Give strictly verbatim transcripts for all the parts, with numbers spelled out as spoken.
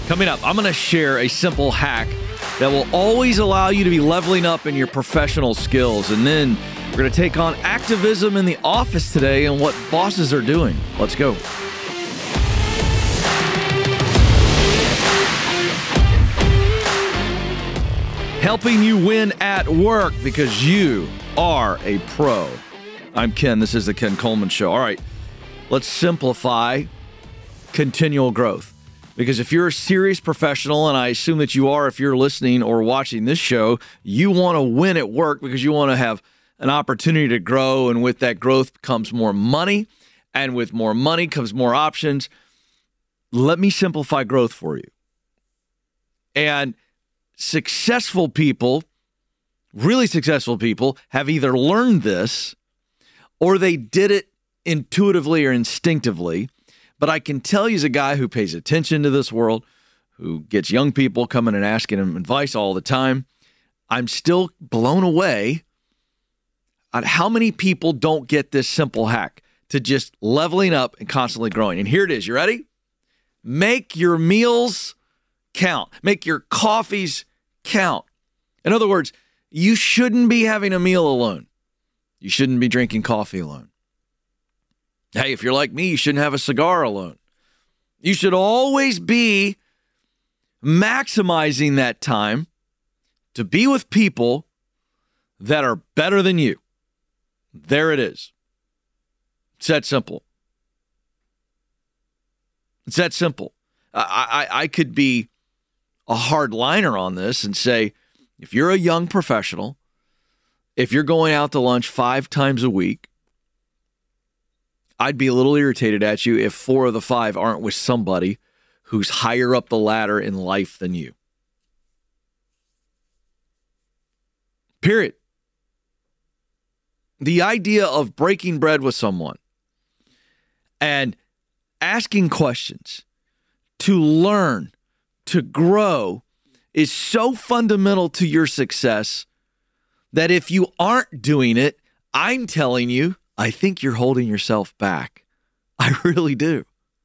Coming up, I'm going to share a simple hack that will always allow you to be leveling up in your professional skills. And then we're going to take on activism in the office today and what bosses are doing. Let's go. Helping you win at work because you are a pro. I'm Ken. This is the Ken Coleman Show. All right, let's simplify continual growth. Because if you're a serious professional, and I assume that you are if you're listening or watching this show, you want to win at work because you want to have an opportunity to grow, and with that growth comes more money, and with more money comes more options. Let me simplify growth for you. And successful people, really successful people, have either learned this or they did it intuitively or instinctively. But I can tell you as a guy who pays attention to this world, who gets young people coming and asking him advice all the time, I'm still blown away at how many people don't get this simple hack to just leveling up and constantly growing. And here it is. You ready? Make your meals count. Make your coffees count. In other words, you shouldn't be having a meal alone. You shouldn't be drinking coffee alone. Hey, if you're like me, you shouldn't have a cigar alone. You should always be maximizing that time to be with people that are better than you. There it is. It's that simple. It's that simple. I, I, I could be a hard liner on this and say, if you're a young professional, if you're going out to lunch five times a week, I'd be a little irritated at you if four of the five aren't with somebody who's higher up the ladder in life than you. Period. The idea of breaking bread with someone and asking questions to learn, to grow, is so fundamental to your success that if you aren't doing it, I'm telling you, I think you're holding yourself back. I really do.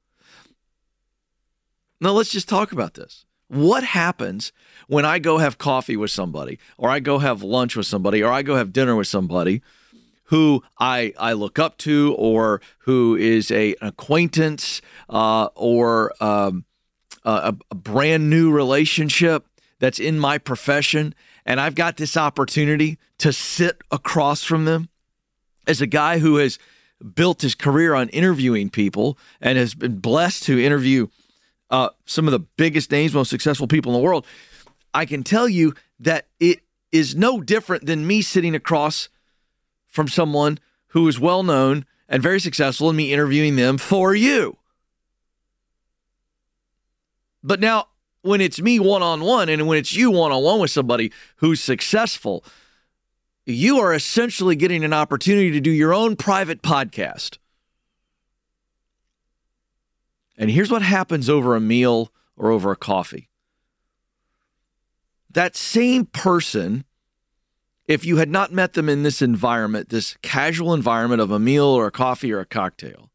Now, let's just talk about this. What happens when I go have coffee with somebody, or I go have lunch with somebody, or I go have dinner with somebody who I, I look up to, or who is a, an acquaintance, uh, or um, a, a brand new relationship that's in my profession, and I've got this opportunity to sit across from them? As a guy who has built his career on interviewing people and has been blessed to interview uh, some of the biggest names, most successful people in the world, I can tell you that it is no different than me sitting across from someone who is well-known and very successful and me interviewing them for you. But now, when it's me one-on-one and when it's you one-on-one with somebody who's successful, you are essentially getting an opportunity to do your own private podcast. And here's what happens over a meal or over a coffee. That same person, if you had not met them in this environment, this casual environment of a meal or a coffee or a cocktail,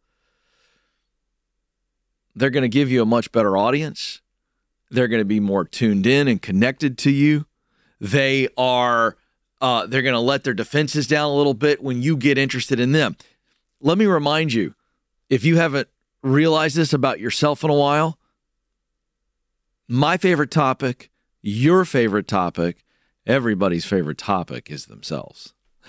they're going to give you a much better audience. They're going to be more tuned in and connected to you. They are... Uh, they're going to let their defenses down a little bit when you get interested in them. Let me remind you, if you haven't realized this about yourself in a while, my favorite topic, your favorite topic, everybody's favorite topic is themselves.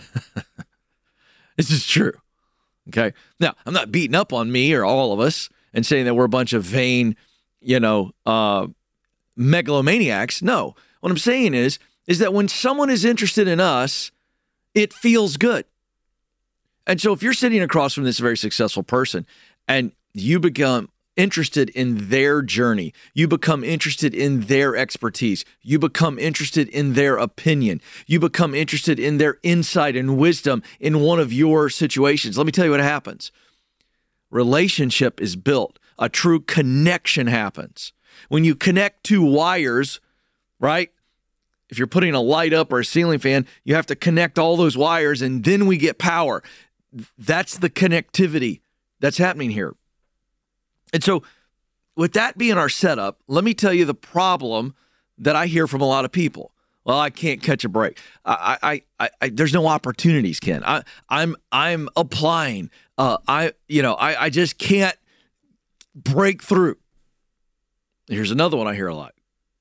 This is true. Okay. Now, I'm not beating up on me or all of us and saying that we're a bunch of vain, you know, uh, megalomaniacs. No, what I'm saying is, is that when someone is interested in us, it feels good. And so if you're sitting across from this very successful person and you become interested in their journey, you become interested in their expertise, you become interested in their opinion, you become interested in their insight and wisdom in one of your situations, let me tell you what happens. Relationship is built. A true connection happens. When you connect two wires, right? If you're putting a light up or a ceiling fan, you have to connect all those wires and then we get power. That's the connectivity that's happening here. And so with that being our setup, let me tell you the problem that I hear from a lot of people. Well, I can't catch a break. I, I, I, I there's no opportunities, Ken. I, I'm, I'm applying. Uh, I, you know, I, I just can't break through. Here's another one I hear a lot.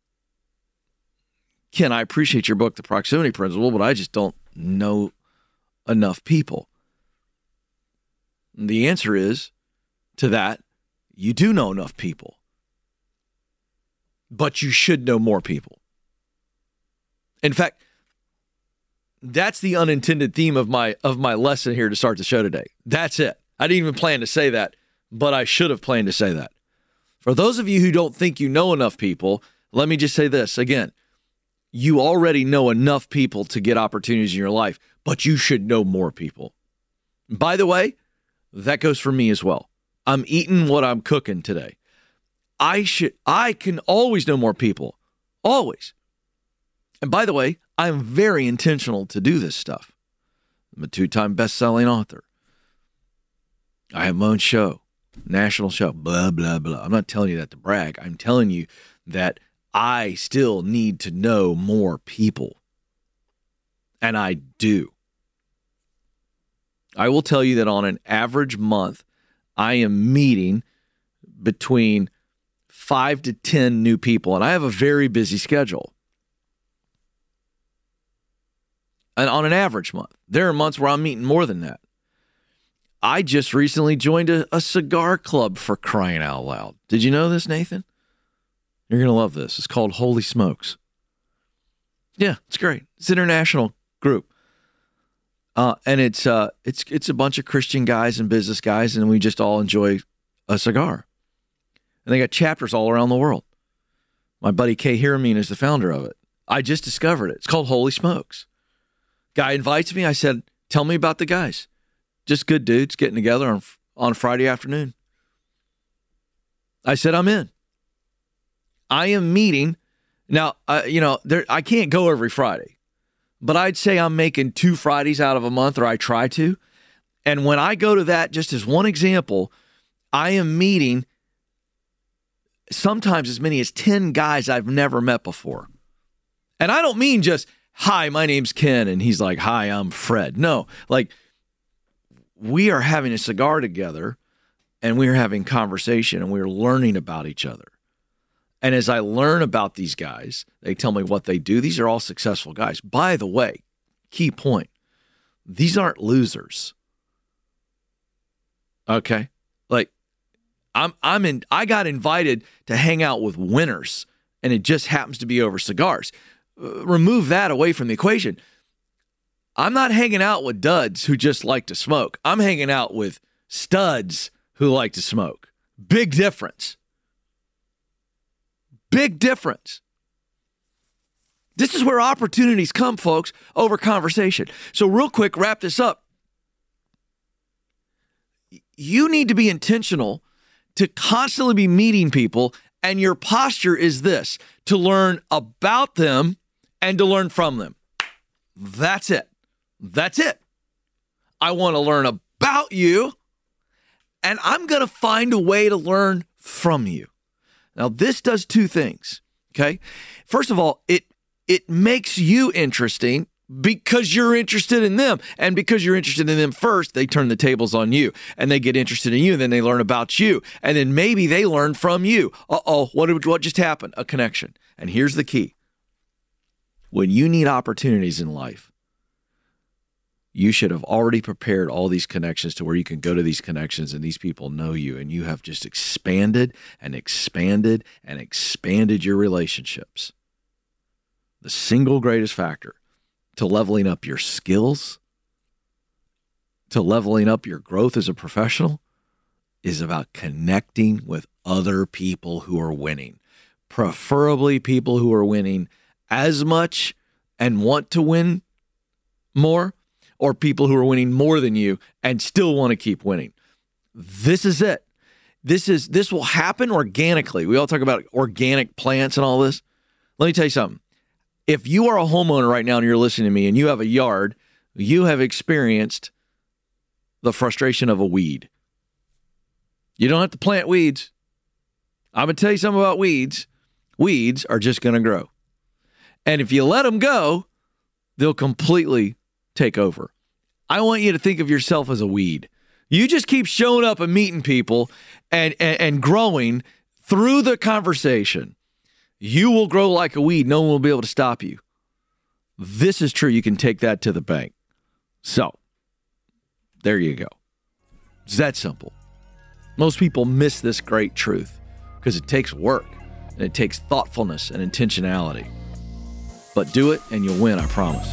Ken, I appreciate your book, The Proximity Principle, but I just don't know enough people. And the answer is to that, you do know enough people, but you should know more people. In fact, that's the unintended theme of my of my lesson here to start the show today. That's it. I didn't even plan to say that, but I should have planned to say that. For those of you who don't think you know enough people, let me just say this again. You already know enough people to get opportunities in your life, but you should know more people. By the way, that goes for me as well. I'm eating what I'm cooking today. I should I can always know more people. Always. And by the way, I'm very intentional to do this stuff. I'm a two-time best-selling author. I have my own show, national show, blah, blah, blah. I'm not telling you that to brag. I'm telling you that I still need to know more people. And I do. I will tell you that on an average month, I am meeting between five to ten new people. And I have a very busy schedule. And on an average month, there are months where I'm meeting more than that. I just recently joined a, a cigar club, for crying out loud. Did you know this, Nathan? You're going to love this. It's called Holy Smokes. Yeah, it's great. It's an international group. Uh, and it's uh, it's it's a bunch of Christian guys and business guys, and we just all enjoy a cigar. And they got chapters all around the world. My buddy Kay Hiramine is the founder of it. I just discovered it. It's called Holy Smokes. Guy invites me. I said, tell me about the guys. Just good dudes getting together on on Friday afternoon. I said, I'm in. I am meeting. Now, uh, you know, there I can't go every Friday, but I'd say I'm making two Fridays out of a month, or I try to. And when I go to that, just as one example, I am meeting sometimes as many as ten guys I've never met before. And I don't mean just, hi, my name's Ken, and he's like, hi, I'm Fred. No, like, we are having a cigar together, and we are having conversation, and we're learning about each other. And as I learn about these guys, they tell me what they do. These are all successful guys. By the way, key point, these aren't losers. Okay? Like, I'm I'm in I got invited to hang out with winners, and it just happens to be over cigars. Uh, remove that away from the equation. I'm not hanging out with duds who just like to smoke. I'm hanging out with studs who like to smoke. Big difference. Big difference. This is where opportunities come, folks, over conversation. So real quick, wrap this up. You need to be intentional to constantly be meeting people, and your posture is this, to learn about them and to learn from them. That's it. That's it. I want to learn about you, and I'm going to find a way to learn from you. Now, this does two things, okay? First of all, it it makes you interesting because you're interested in them. And because you're interested in them first, they turn the tables on you, and they get interested in you, and then they learn about you. And then maybe they learn from you. Uh-oh, what, did, what just happened? A connection. And here's the key. When you need opportunities in life, you should have already prepared all these connections to where you can go to these connections and these people know you, and you have just expanded and expanded and expanded your relationships. The single greatest factor to leveling up your skills, to leveling up your growth as a professional, is about connecting with other people who are winning, preferably people who are winning as much and want to win more, or people who are winning more than you and still want to keep winning. This is it. This is this will happen organically. We all talk about organic plants and all this. Let me tell you something. If you are a homeowner right now and you're listening to me and you have a yard, you have experienced the frustration of a weed. You don't have to plant weeds. I'm going to tell you something about weeds. Weeds are just going to grow. And if you let them go, they'll completely take over. I want you to think of yourself as a weed. You just keep showing up and meeting people and, and, and growing through the conversation. You will grow like a weed. No one will be able to stop you. This is true. You can take that to the bank. So, there you go. It's that simple. Most people miss this great truth because it takes work and it takes thoughtfulness and intentionality. But do it and you'll win, I promise.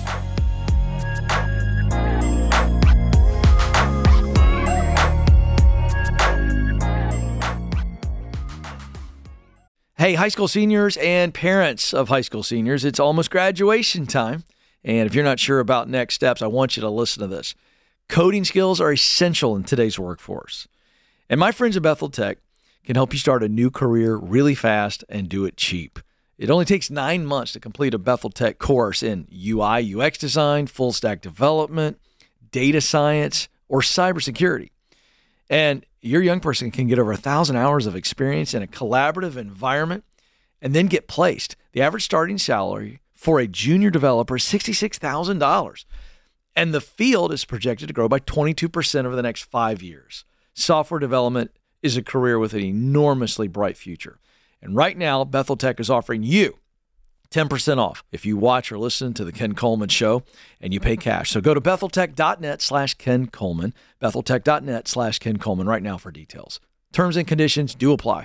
Hey, high school seniors and parents of high school seniors, it's almost graduation time. And if you're not sure about next steps, I want you to listen to this. Coding skills are essential in today's workforce. And my friends at Bethel Tech can help you start a new career really fast and do it cheap. It only takes nine months to complete a Bethel Tech course in U I, U X design, full stack development, data science, or cybersecurity. And your young person can get over one thousand hours of experience in a collaborative environment and then get placed. The average starting salary for a junior developer is sixty-six thousand dollars. And the field is projected to grow by twenty-two percent over the next five years. Software development is a career with an enormously bright future. And right now, Bethel Tech is offering you ten percent off if you watch or listen to the Ken Coleman Show and you pay cash. So go to betheltech.net slash Ken Coleman, betheltech.net slash Ken Coleman right now for details. Terms and conditions do apply.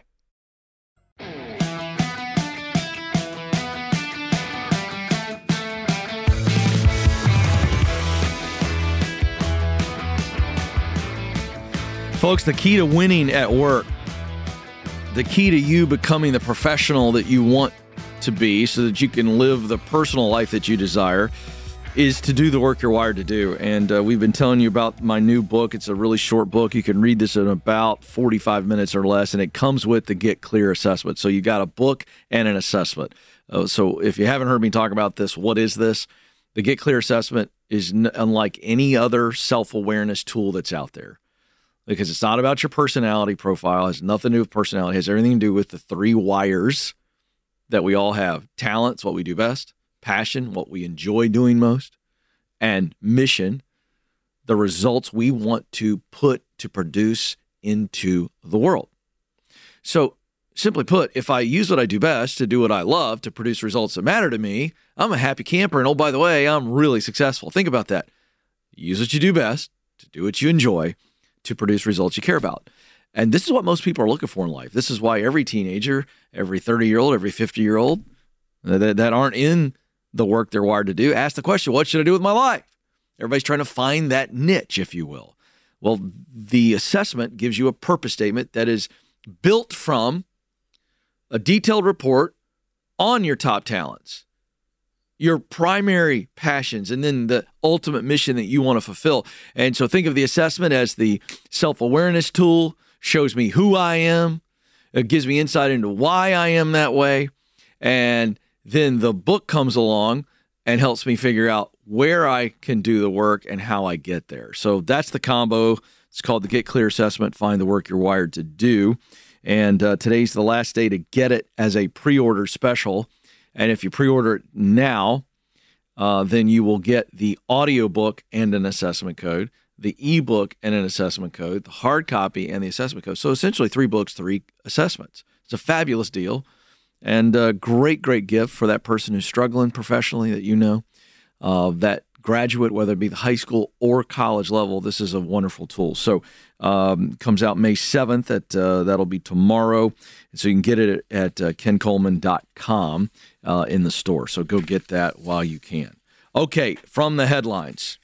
Folks, the key to winning at work, the key to you becoming the professional that you want to be so that you can live the personal life that you desire, is to do the work you're wired to do. And uh, we've been telling you about my new book. It's a really short book. You can read this in about forty-five minutes or less, and it comes with the Get Clear assessment. So you got a book and an assessment. Uh, so if you haven't heard me talk about this, what is this? The Get Clear assessment is n- unlike any other self-awareness tool that's out there, because it's not about your personality profile. It has nothing to do with personality. It has everything to do with the three wires that we all have. Talent's what we do best. Passion, what we enjoy doing most. And mission, the results we want to put to produce into the world. So simply put, if I use what I do best to do what I love, to produce results that matter to me, I'm a happy camper. And oh, by the way, I'm really successful. Think about that. Use what you do best to do what you enjoy, to produce results you care about. And this is what most people are looking for in life. This is why every teenager, every thirty-year-old, every fifty-year-old that, that aren't in the work they're wired to do ask the question, what should I do with my life? Everybody's trying to find that niche, if you will. Well, the assessment gives you a purpose statement that is built from a detailed report on your top talents, your primary passions, and then the ultimate mission that you want to fulfill. And so think of the assessment as the self-awareness tool, shows me who I am. It gives me insight into why I am that way. And then the book comes along and helps me figure out where I can do the work and how I get there. So that's the combo. It's called the Get Clear Assessment, Find the Work You're Wired to Do. And uh, today's the last day to get it as a pre-order special. And if you pre-order it now, uh, then you will get the audiobook and an assessment code, the ebook and an assessment code, the hard copy and the assessment code. So essentially three books, three assessments. It's a fabulous deal and a great, great gift for that person who's struggling professionally that you know, uh, that graduate, whether it be the high school or college level. This is a wonderful tool. So um, comes out May seventh. At, uh, that'll be tomorrow. So you can get it at, at uh, ken coleman dot com uh, in the store. So go get that while you can. Okay, from the headlines.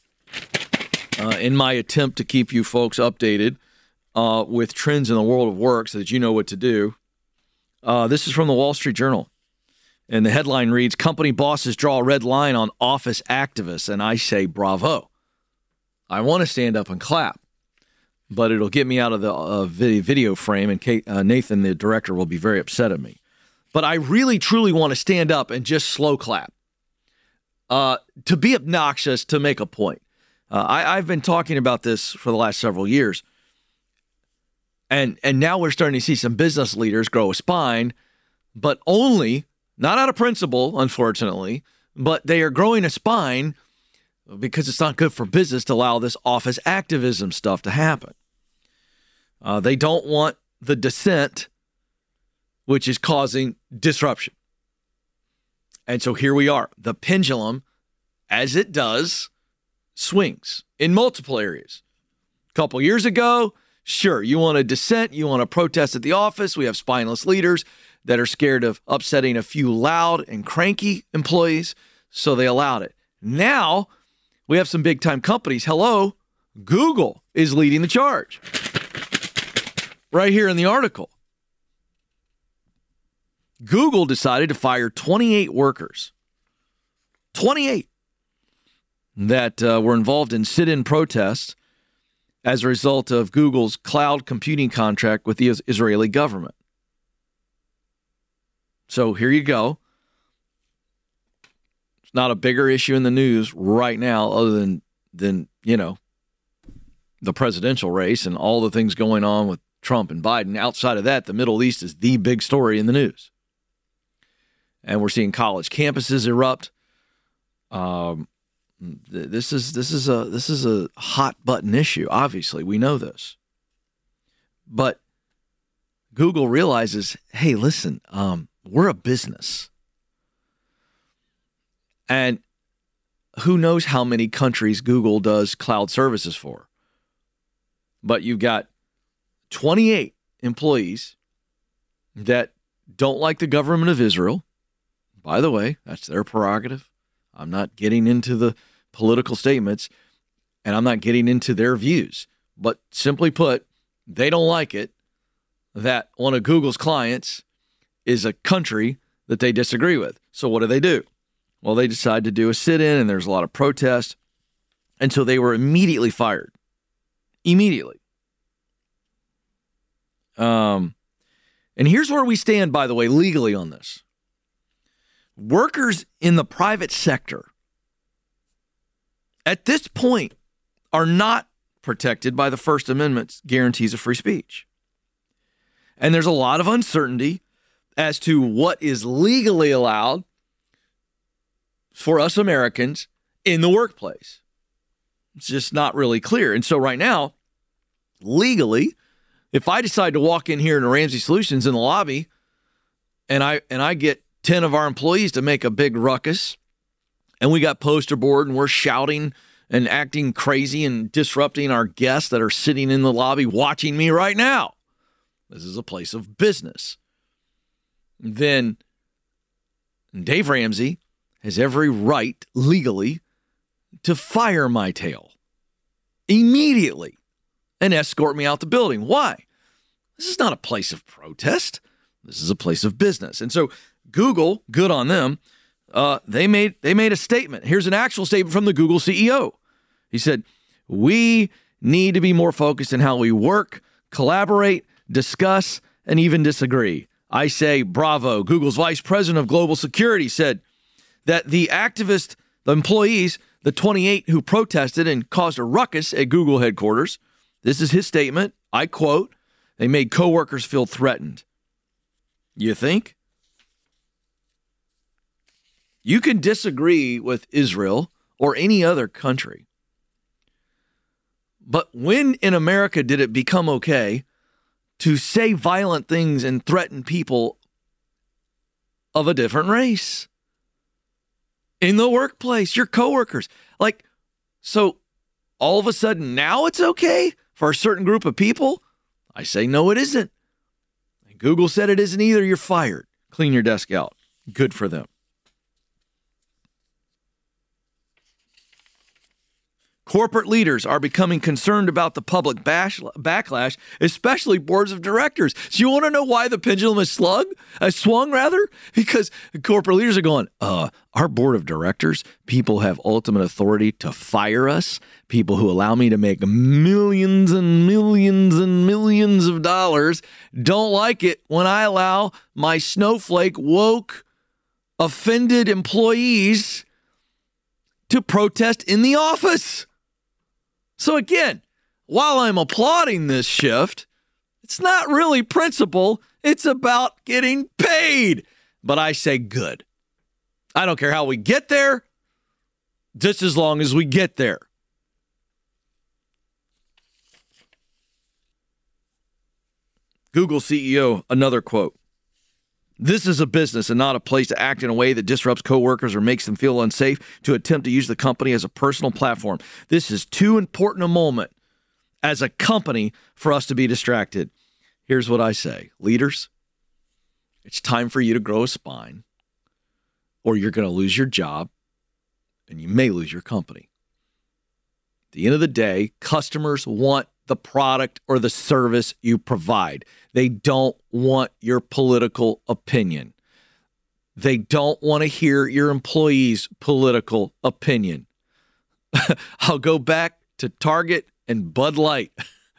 Uh, in my attempt to keep you folks updated uh, with trends in the world of work so that you know what to do, uh, this is from the Wall Street Journal. And the headline reads, company bosses draw a red line on office activists. And I say, bravo. I want to stand up and clap, but it'll get me out of the uh, video frame, and Kate, uh, Nathan, the director, will be very upset at me. But I really, truly want to stand up and just slow clap, uh, to be obnoxious, to make a point. Uh, I, I've been talking about this for the last several years. And and now we're starting to see some business leaders grow a spine, but only, not out of principle, unfortunately, but they are growing a spine because it's not good for business to allow this office activism stuff to happen. Uh, they don't want the dissent, which is causing disruption. And so here we are. The pendulum, as it does, swings in multiple areas. A couple years ago, sure, you want to dissent, you want to protest at the office. We have spineless leaders that are scared of upsetting a few loud and cranky employees, so they allowed it. Now, we have some big-time companies. Hello, Google is leading the charge. Right here in the article. Google decided to fire twenty-eight workers. twenty-eight that uh, were involved in sit-in protests as a result of Google's cloud computing contract with the Israeli government. So here you go. It's not a bigger issue in the news right now other than, than, you know, the presidential race and all the things going on with Trump and Biden. Outside of that, the Middle East is the big story in the news. And we're seeing college campuses erupt. Um, this is this is a this is a hot button issue. Obviously, we know this. But Google realizes, hey, listen, um, we're a business. And who knows how many countries Google does cloud services for. But you've got twenty-eight employees that don't like the government of Israel. By the way, that's their prerogative. I'm not getting into the political statements, and I'm not getting into their views. But simply put, they don't like it that one of Google's clients is a country that they disagree with. So what do they do? Well, they decide to do a sit-in, and there's a lot of protest. And so they were immediately fired. Immediately. Um, and here's where we stand, by the way, legally on this. Workers in the private sector at this point are not protected by the First Amendment's guarantees of free speech. And there's a lot of uncertainty as to what is legally allowed for us Americans in the workplace. It's just not really clear. And so right now, legally, if I decide to walk in here to Ramsey Solutions in the lobby and I and I get ten of our employees to make a big ruckus, and we got poster board and we're shouting and acting crazy and disrupting our guests that are sitting in the lobby watching me right now. This is a place of business. Then Dave Ramsey has every right legally to fire my tail immediately and escort me out the building. Why? This is not a place of protest. This is a place of business. And so Google, good on them, uh, they made they made a statement. Here's an actual statement from the Google C E O. He said, we need to be more focused in how we work, collaborate, discuss, and even disagree. I say bravo. Google's vice president of global security said that the activist, the employees, the twenty-eight who protested and caused a ruckus at Google headquarters, this is his statement, I quote, they made coworkers feel threatened. You think? You can disagree with Israel or any other country. But when in America did it become okay to say violent things and threaten people of a different race? In the workplace, your coworkers. Like, so all of a sudden now it's okay for a certain group of people? I say, no, it isn't. Google said it isn't either. You're fired. Clean your desk out. Good for them. Corporate leaders are becoming concerned about the public bash, backlash, especially boards of directors. So you want to know why the pendulum is slug, uh, swung rather? Because corporate leaders are going, uh, our board of directors, people have ultimate authority to fire us, people who allow me to make millions and millions and millions of dollars, don't like it when I allow my snowflake, woke, offended employees to protest in the office. So again, while I'm applauding this shift, It's not really principle. It's about getting paid. But I say good. I don't care how we get there, just as long as we get there. Google C E O, another quote. This is a business and not a place to act in a way that disrupts coworkers or makes them feel unsafe to attempt to use the company as a personal platform. This is too important a moment as a company for us to be distracted. Here's what I say. Leaders, it's time for you to grow a spine, or you're going to lose your job, and you may lose your company. At the end of the day, customers want the product or the service you provide. They don't want your political opinion. They don't want to hear your employees' political opinion. I'll go back to Target and Bud Light.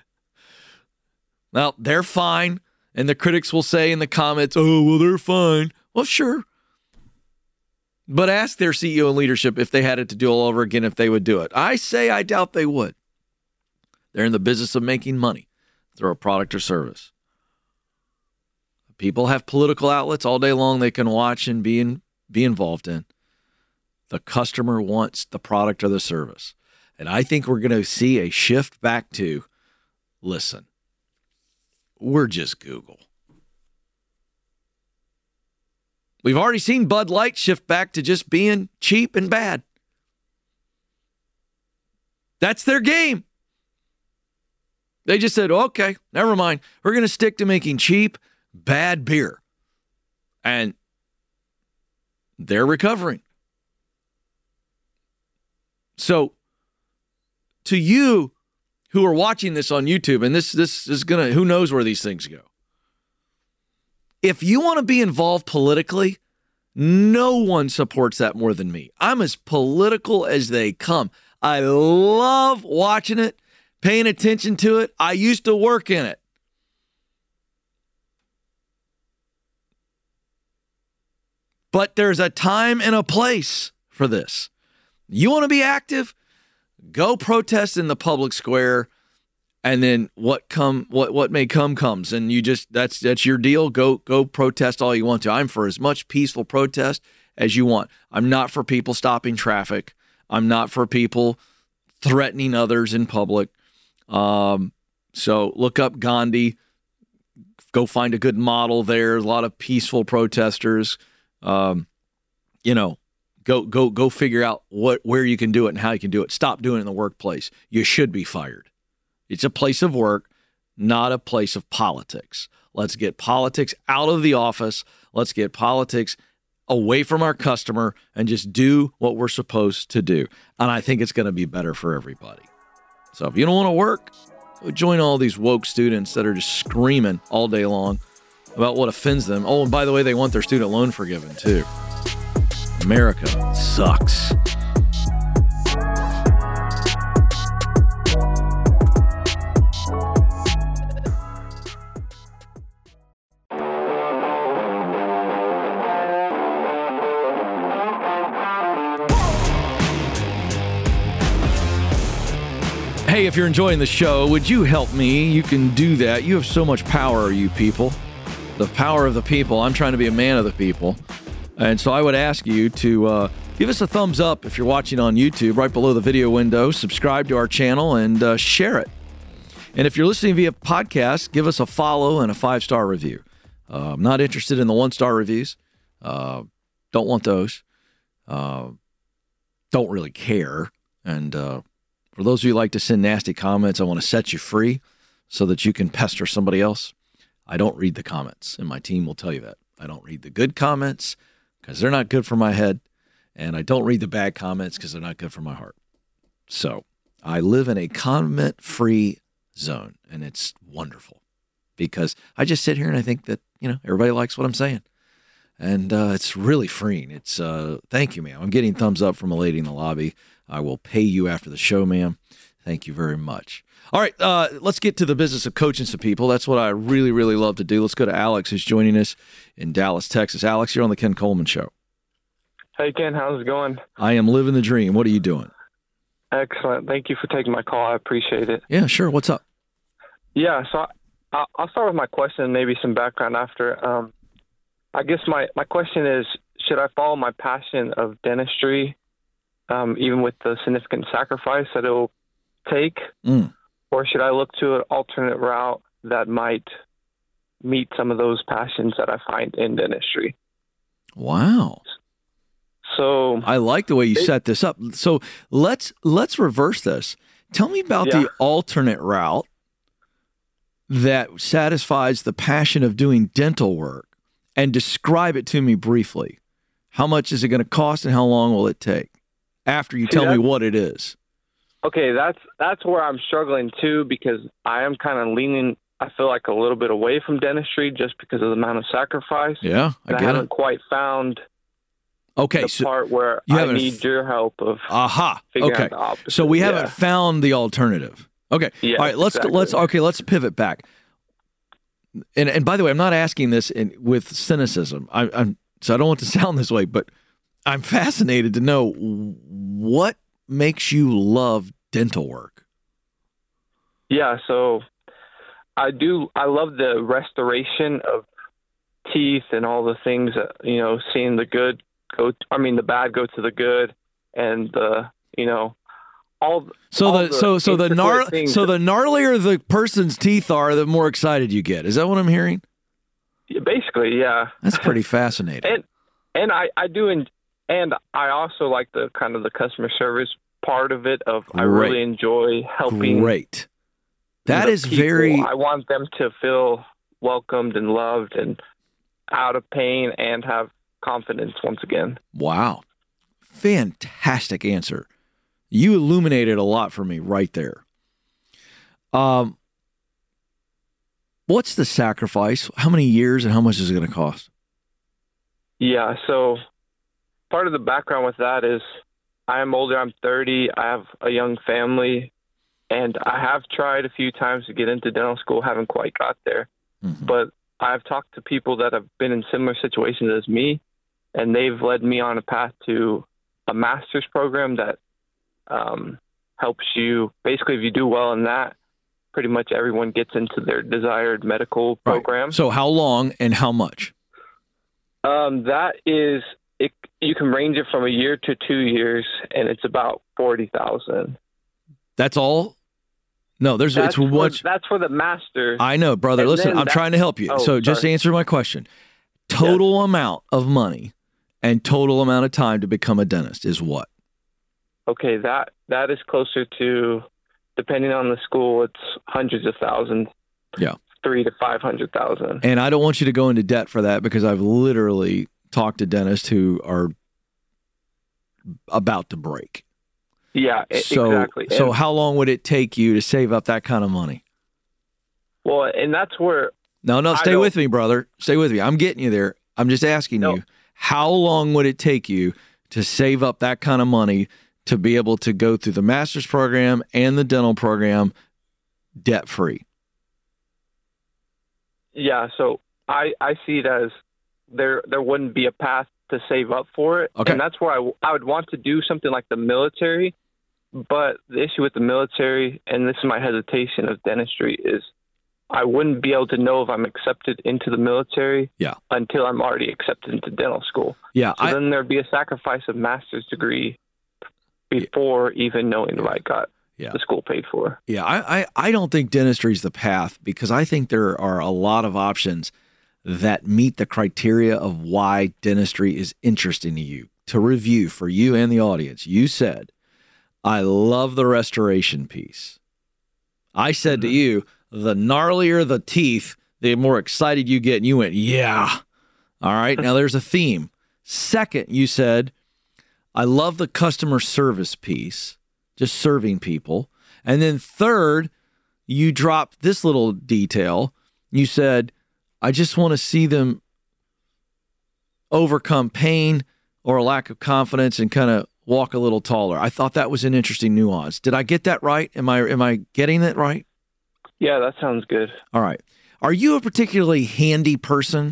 Well, they're fine. And the critics will say in the comments, oh, well, they're fine. Well, sure. But ask their C E O and leadership if they had it to do all over again, if they would do it. I say I doubt they would. They're in the business of making money through a product or service. People have political outlets all day long they can watch and be in, be involved in. The customer wants the product or the service. And I think we're going to see a shift back to, listen, we're just Google. We've already seen Bud Light shift back to just being cheap and bad. That's their game. They just said, okay, never mind. We're going to stick to making cheap, bad beer. And they're recovering. So to you who are watching this on YouTube, and this, this is going to, who knows where these things go. If you want to be involved politically, no one supports that more than me. I'm as political as they come. I love watching it, paying attention to it. I used to work in it. But there's a time and a place for this. You want to be active? Go protest in the public square, and then what come what what may come comes. And you just that's that's your deal. Go go protest all you want to. I'm for as much peaceful protest as you want. I'm not for people stopping traffic. I'm not for people threatening others in public. Um, so look up Gandhi. Go find a good model there. A lot of peaceful protesters. Um, you know, go go go figure out what where you can do it and how you can do it. Stop doing it in the workplace. You should be fired. It's a place of work, not a place of politics. Let's get politics out of the office. Let's get politics away from our customer and just do what we're supposed to do. And I think it's going to be better for everybody. So if you don't want to work, join all these woke students that are just screaming all day long about what offends them. Oh, and by the way, they want their student loan forgiven too. America sucks. Hey, if you're enjoying the show, would you help me? You can do that. You have so much power, you people. The power of the people. I'm trying to be a man of the people. And so I would ask you to uh, give us a thumbs up if you're watching on YouTube, right below the video window. Subscribe to our channel and uh, share it. And if you're listening via podcast, give us a follow and a five-star review. Uh, I'm not interested in the one-star reviews. Uh, don't want those. Uh, don't really care. And uh, for those of you who like to send nasty comments, I want to set you free so that you can pester somebody else. I don't read the comments, and my team will tell you that. I don't read the good comments because they're not good for my head, and I don't read the bad comments because they're not good for my heart. So I live in a comment-free zone, and it's wonderful because I just sit here and I think that, you know, everybody likes what I'm saying. And uh, it's really freeing. It's uh, thank you, ma'am. I'm getting thumbs up from a lady in the lobby. I will pay you after the show, ma'am. Thank you very much. All right, uh, let's get to the business of coaching some people. That's what I really, really love to do. Let's go to Alex, who's joining us in Dallas, Texas. Alex, you're on the Ken Coleman Show. Hey, Ken. How's it going? I am living the dream. What are you doing? Excellent. Thank you for taking my call. I appreciate it. Yeah, sure. What's up? Yeah, so I, I'll, I'll start with my question and maybe some background after. Um, I guess my, my question is, should I follow my passion of dentistry, um, even with the significant sacrifice that it will take, Mm. or should I look to an alternate route that might meet some of those passions that I find in dentistry? Wow. So I like the way you It- set this up. So let's let's reverse this. Tell me about Yeah. the alternate route that satisfies the passion of doing dental work, and describe it to me briefly. How much is it going to cost and how long will it take after you See, tell me that's- what it is? Okay, that's that's where I'm struggling too, because I am kind of leaning, I feel like, a little bit away from dentistry just because of the amount of sacrifice. Yeah, I And I get haven't it. quite found Okay, the so part where you I haven't need f- your help of aha. figuring Okay. out the opposite. So we Yeah. haven't found the alternative. Okay. Yes, All right, let's exactly. let's okay, let's pivot back. And and by the way, I'm not asking this in, with cynicism. I, I'm so I don't want to sound this way, but I'm fascinated to know what makes you love dental work. Yeah, so I do. I love the restoration of teeth and all the things that, you know, seeing the good go. I mean, the bad go to the good, and the you know, all. So all the, so so the intricate gnar- things so that- the gnarlier the person's teeth are, the more excited you get. Is that what I'm hearing? basically, yeah. That's pretty fascinating. And and I I do, en- and I also like the kind of the customer service part of it. Of I Great. really enjoy helping. Great. That the is people. very I want them to feel welcomed and loved and out of pain and have confidence once again. wow. Fantastic answer. You illuminated a lot for me right there. Um, what's the sacrifice? How many years and how much is it going to cost? Yeah, so part of the background with that is I am older. I'm thirty. I have a young family, and I have tried a few times to get into dental school. Haven't quite got there. Mhm. But I've talked to people that have been in similar situations as me, and they've led me on a path to a master's program that um, helps you. Basically, if you do well in that, pretty much everyone gets into their desired medical Right. program. So how long and how much? Um, that is, it, you can range it from a year to two years, and it's about forty thousand. That's all? No, there's That's it's for, what that's for the master. I know, brother. And Listen, then I'm that- trying to help you. Oh, so just sorry. answer my question. Total amount of money and total amount of time to become a dentist is what? Okay, that that is closer to, depending on the school, it's hundreds of thousands. Yeah. Three to five hundred thousand. And I don't want you to go into debt for that because I've literally talked to dentists who are about to break. Yeah, e- So, exactly. so And- how long would it take you to save up that kind of money? well, and that's where No, no, I stay don't- with me, brother. Stay with me. I'm getting you there. I'm just asking No. you, how long would it take you to save up that kind of money to be able to go through the master's program and the dental program debt free? yeah. So I I see it as there there wouldn't be a path to save up for it, Okay. and that's where I I would want to do something like the military. But the issue with the military, and this is my hesitation of dentistry, is I wouldn't be able to know if I'm accepted into the military Yeah. until I'm already accepted into dental school. Yeah, So I, then there'd be a sacrifice of master's degree before even knowing if I got Yeah. the school paid for. Yeah, I, I, I don't think dentistry is the path because I think there are a lot of options that meet the criteria of why dentistry is interesting to you. To review for you and the audience, you said, I love the restoration piece. I said to you, the gnarlier the teeth, the more excited you get. And you went, yeah. All right, now there's a theme. Second, you said, I love the customer service piece, just serving people. And then third, you dropped this little detail. You said, I just want to see them overcome pain or a lack of confidence and kind of walk a little taller. I thought that was an interesting nuance. Did I get that right? Am I am I getting that right? Yeah, that sounds good. All right. Are you a particularly handy person?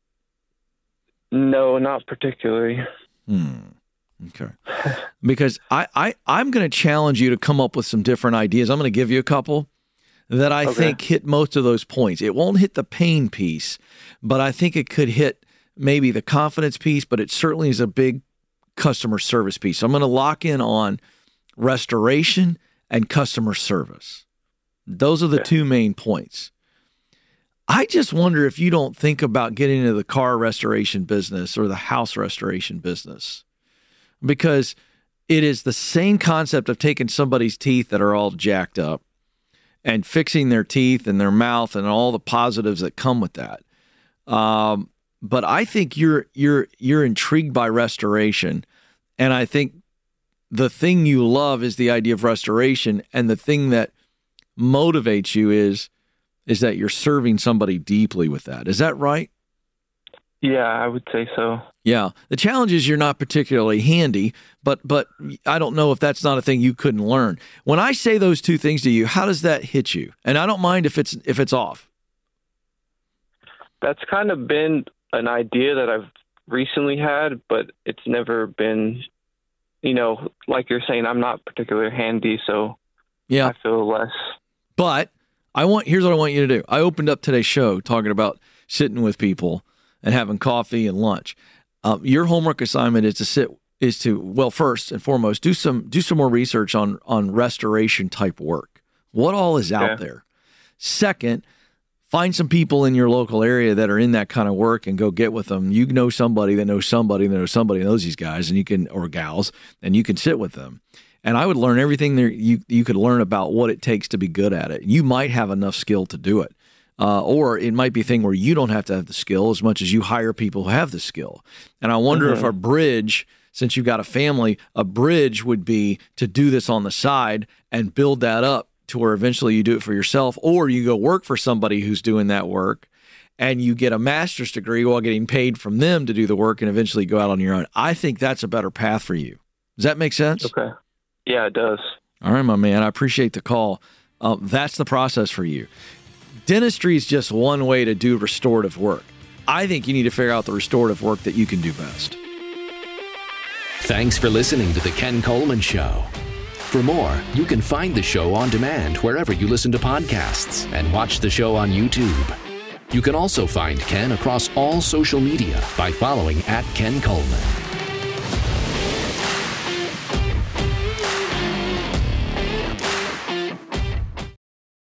No, not particularly. Hmm. Okay. Because I, I, I'm going to challenge you to come up with some different ideas. I'm going to give you a couple. that I Okay. think hit most of those points. It won't hit the pain piece, but I think it could hit maybe the confidence piece, but it certainly is a big customer service piece. So I'm going to lock in on restoration and customer service. Those are the Yeah. two main points. I just wonder if you don't think about getting into the car restoration business or the house restoration business, because it is the same concept of taking somebody's teeth that are all jacked up and fixing their teeth and their mouth and all the positives that come with that. Um, but I think you're you're you're intrigued by restoration, and I think the thing you love is the idea of restoration, and the thing that motivates you is is that you're serving somebody deeply with that. Is that right? Yeah, I would say so. Yeah. The challenge is you're not particularly handy, but but I don't know if that's not a thing you couldn't learn. When I say those two things to you, how does that hit you? And I don't mind if it's if it's off. That's kind of been an idea that I've recently had, but it's never been, you know, like you're saying, I'm not particularly handy, so Yeah. I feel less. But I want here's what I want you to do. I opened up today's show talking about sitting with people and having coffee and lunch. Um, your homework assignment is to sit is to well, first and foremost, do some do some more research on on restoration type work. What all is out Yeah. there? Second, find some people in your local area that are in that kind of work and go get with them. You know somebody that knows somebody that knows somebody that knows these guys, and you can or gals, and you can sit with them. And I would learn everything there you you could learn about what it takes to be good at it. You might have enough skill to do it. Uh, or it might be a thing where you don't have to have the skill as much as you hire people who have the skill. And I wonder Mm-hmm. if a bridge, since you've got a family, a bridge would be to do this on the side and build that up to where eventually you do it for yourself, or you go work for somebody who's doing that work and you get a master's degree while getting paid from them to do the work and eventually go out on your own. I think that's a better path for you. Does that make sense? Okay. Yeah, it does. All right, my man. I appreciate the call. Uh, that's the process for you. Dentistry is just one way to do restorative work. I think you need to figure out the restorative work that you can do best. Thanks for listening to The Ken Coleman Show. For more, you can find the show on demand wherever you listen to podcasts and watch the show on YouTube. You can also find Ken across all social media by following at Ken Coleman.